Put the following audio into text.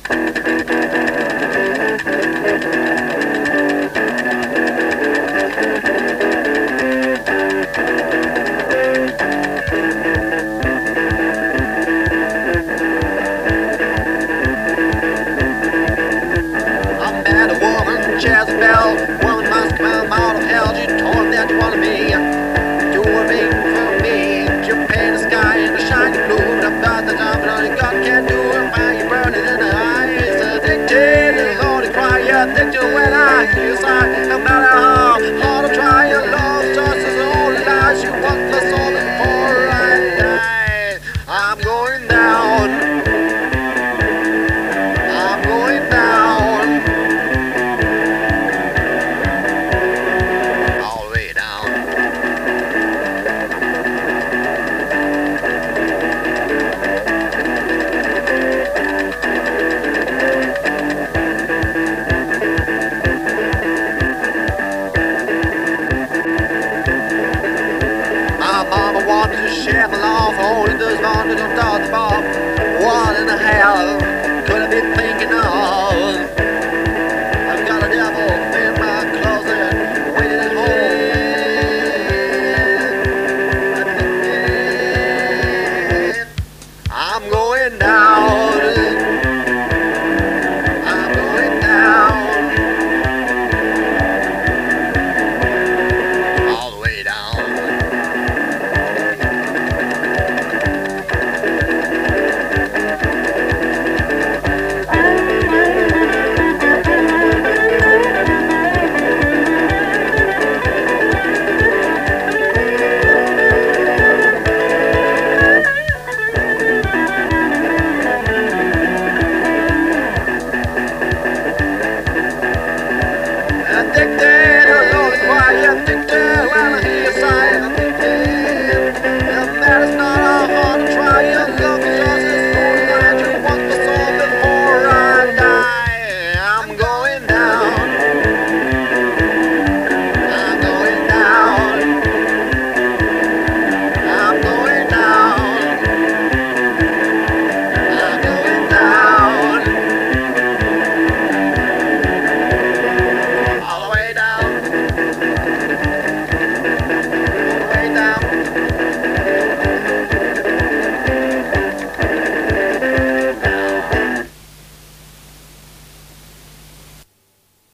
Jezebel, woman must come out of hell. You told him that you wanted me. Do a thing for me. You paint the sky in a shiny blue. The blood that's up on your God can't do it. While you're burning in the eyes. Addicted, the Lord cry. Addicted when I hear your sigh.